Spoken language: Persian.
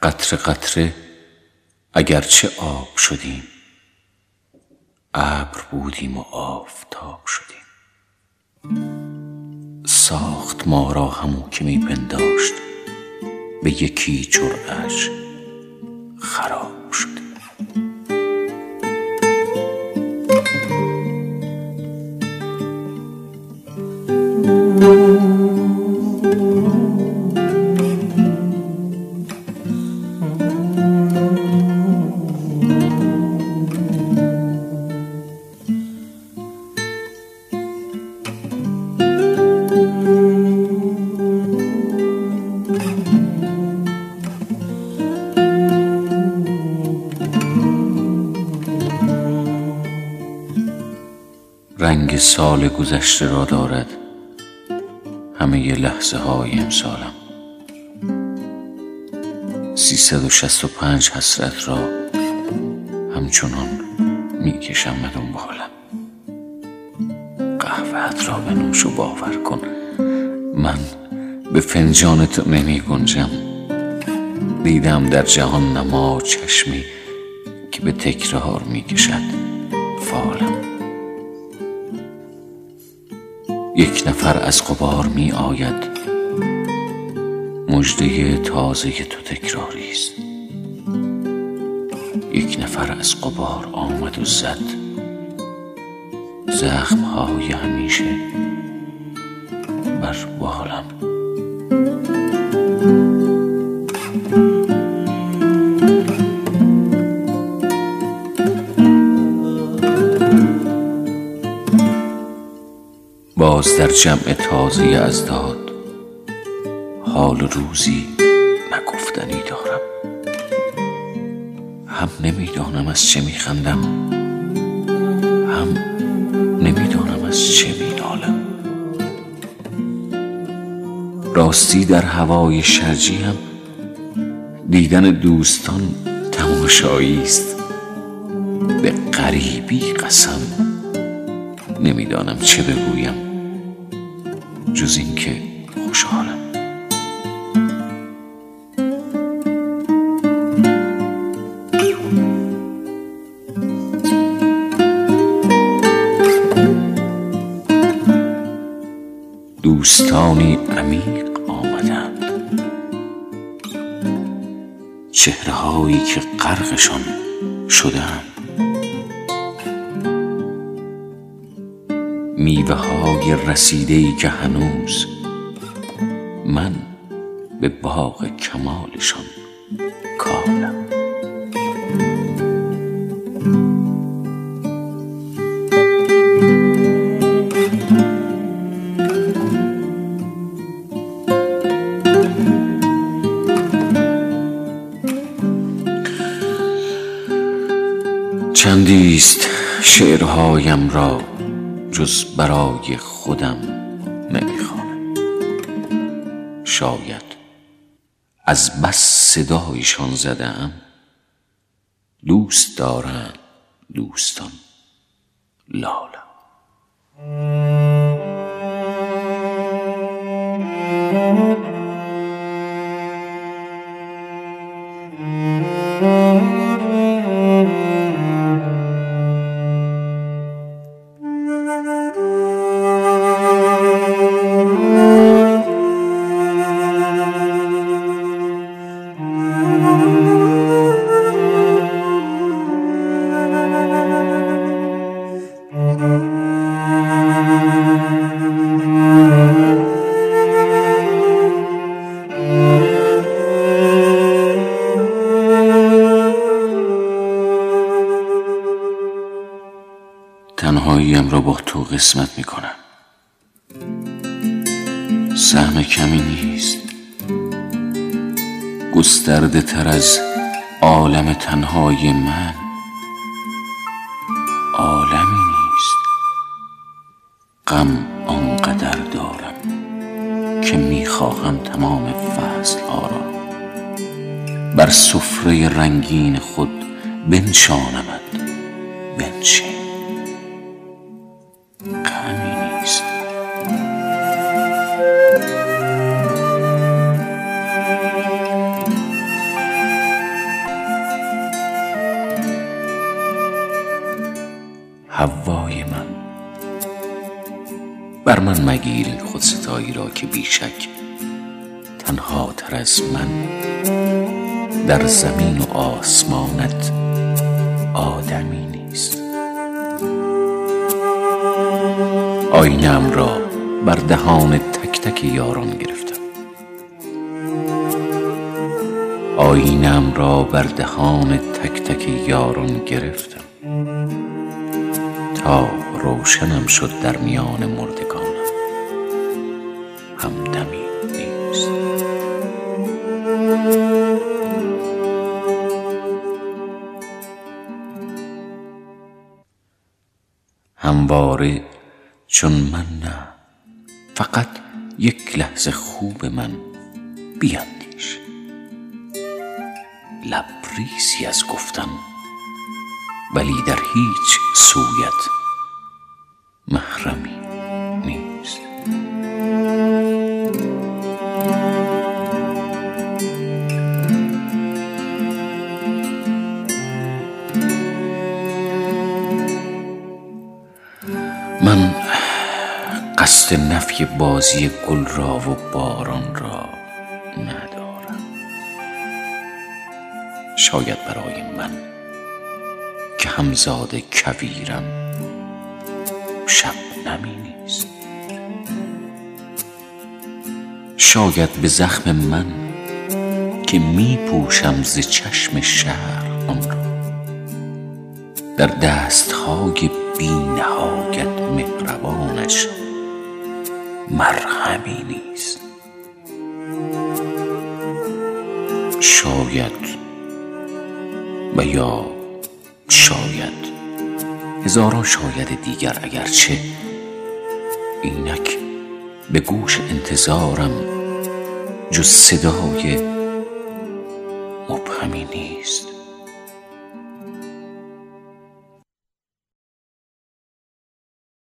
قطره قطره اگرچه آب شدیم، ابر بودیم و آفتاب شدیم. ساخت ما را همو که می پنداشت، به یکی جرعه‌اش خراب شدیم. رنگ سال گذشته را دارد همه لحظه های امسالم. 365 حسرت را همچنان می کشم به دنبالم. قهوه‌ات را بنوش و باور کن من به فنجان تو نمی گنجم. دیدم در جهان نما چشمی که به تکرار می کشد فالم. یک نفر از غبار می آید، مژده تازه تو تکراری است. یک نفر از غبار آمد و زد، زخم‌های همیشه بر بالم. باز در جمع تازه اضداد حال روزی نگفتنی دارم. هم نمیدانم از چه میخندم، هم نمیدانم از چه مینالم. راستی در هوای شرجی هم دیدن دوستان تماشایی است. به غریبی قسم نمیدانم چه بگویم جز این که خوشحالم. دوستانی عمیق آمدند، چهره‌هایی که غرقشان شدند. میوه‌های رسیده‌ای که هنوز من به باغ کمالشان کالم. چندیست شعرهایم را جز برای خودم نمیخوانم. شاید از بس صدایشان زده‌ام. دوست دارند دوستان لالم. تنهاییم را با تو قسمت می کنم. سهم کمی نیست، گسترده تر از عالم تنهای من عالمی نیست. غم آنقدر دارم که می خواهم تمام فصل ها را بر سفره رنگین خود بنشانمت. بنشین، غمی نیست. حوای من. بر من مگیر این خودستایی را که بیشک تنها تر از من در زمین و آسمانت آدمی نیست. آینه‌ام را بر دهان تک تک یاران گرفتم، آینه‌ام را بر دهان تک تک یاران گرفتم تا روشنم شد در میان مردگانم همدمی نیست. همواره چون من نه، فقط یک لحظه خوب من بیندیش. لبریزی از گفتن ولی در هیچ سویت محرمی نیست. من قصد نفی بازی گل را و باران را ندارم. شاید برای من که همزاد کویرم شبنمی نیست. شاید به زخم من که می پوشم ز چشم شهر آن را در دستهای بی نهایت مهربانش مرهمی نیست. شاید و یا شاید هزاران شاید دیگر، اگرچه اینک به گوش انتظارم جز صدای مبهمی نیست.